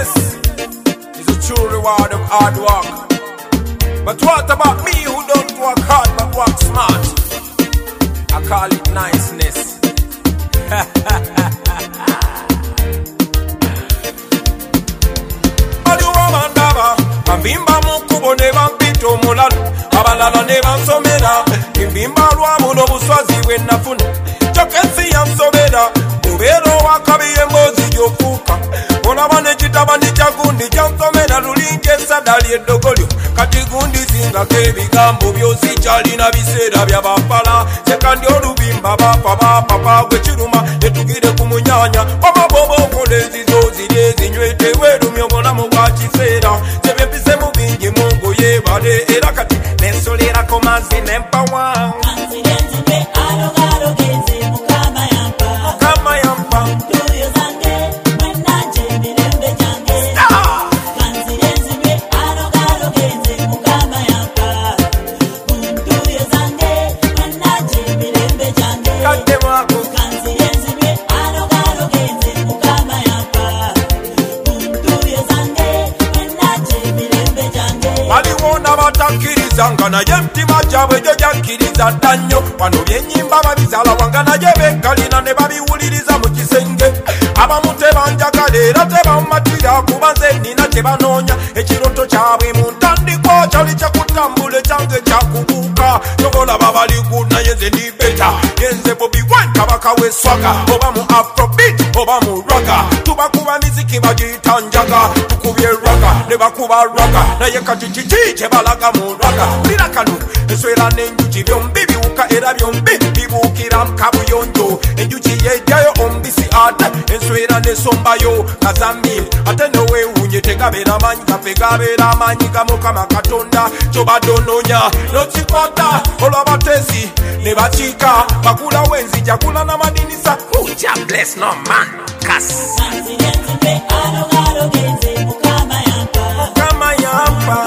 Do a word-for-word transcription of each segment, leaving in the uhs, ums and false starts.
Success is a true reward of hard work. But what about me who don't work hard but work smart? I call it niceness. Mbimba mukubo ne bampita omulalu abalala ne bansomera mbimba lwamu n'obuswazi bwe nafuna kyokka ensi yansobera mubeera owakabi emboozi gy'ofuuka olaba n'ekitabani kya gundi kyansomera lulinga esada ly'eddogolyo kati gundi singako ebigambo byosi kyalina biseera bya bafala sekandi olubimba bafa bapapa gwe kiruma etugire ku munyaanya wamaboba okola ezizo ziri ezinywete weerumya obulamu bwa kiseera zebyempise mu bingi mungu yeebale era kati nensolerako mazzi nempawa mukama yampa nga naye mtima gyabwe gyo gyakkiriza dda nnyo wano byennyimba babizaala wanga naye bekalina ne babiwuliriza mu kisenge abamu tebanjagala era tebammatira kuba nze nnina kyebanoonya ekiroto kyabwe mu ntandikwa kyali kyakutambula ekyange kyakubuuka tobolaba baliku naye nze ndi beta yenze bobi wine kabaka w'eswaga oba mu afrobeat oba mu raga tubakuba miziki bagiyita njaga tukubye raga ne bakuba raga naye kati kiki kyebalaga mu raga lira kano enswera n'enjuki byombi biwuka era byombi bibuukira mukabuyonjo enjuki yejjayo omubisi ate enswera nesombayo kazambi ate nowewunye tegabeera maanyi gaffe gabeera amaanyi ga mukama katonda kyobadde onoonya nokikwata olw'abateesi ne bakiika bakulawo enzija kula n'amadinisa uja bless no man kas mukama yampa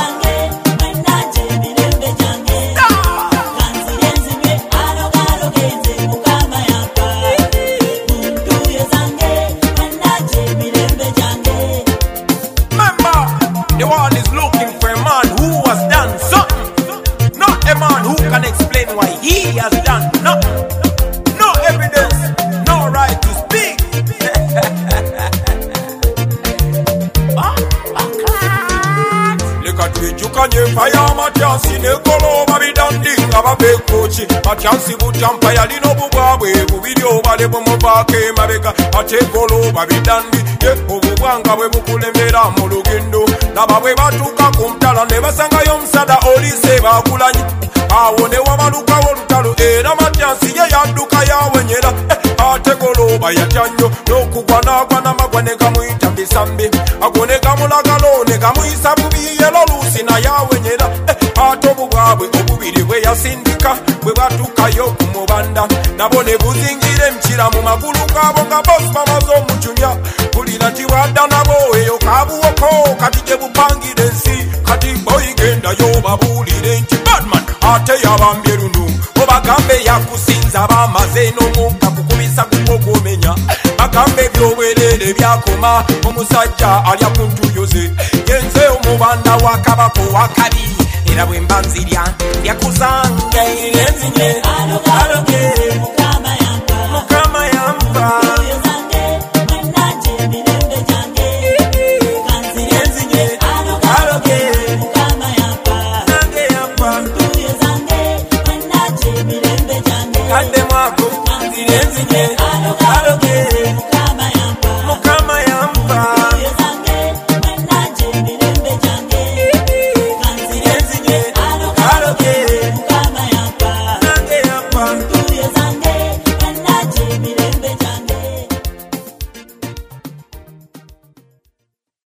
the world is looking for a man who has done something, not a man who can explain why he has done nothing. No evidence, no right to speak. Look at me, you can you fire Matiasi, Nekolo, Babi Dandi, Ababe Kochi, Matiasi Butampaya, Lino Bubawe, Video, Balebo Mobake, Mabeka, Atekolo, Babi Dandi, Obubanga, Webukulembera, Molugendo. Naba bwe batuuka ku mutala ne basangayo omusada olise bakulanyi awo ne wabalukawo olutalo era Matiasi ye yadduka yawenyera ate goloba yatya nnyo n'okugwa n'agwa n'amagwa ne gamuyita mbisambi ago ne gamulagalo ne gamuyisa bubi yero luusi naye awenyera ate obubwabwe obubiri bwe yasindika bwe batuukayo ku mubanda nabo ne buzingira emikira mu magulu gaabo nga bosi bamaze omucunya kulira nti bwadda nabo eyo kabuwoko kati gye bupangire ensi kati boyigendayo babuulire nti badman ate yabambye lunu obagambe yakusinza bamaze n'omukka kukubisa kukogomenya bagambe ebyobwerere byakoma omusajja alya ku ntuyoze yenze omubanda wa kabako wakabi era bwe mba nzirya byakuzange enzinye aloge mukama yampa mukama yampa kadde mwako nzirenzinye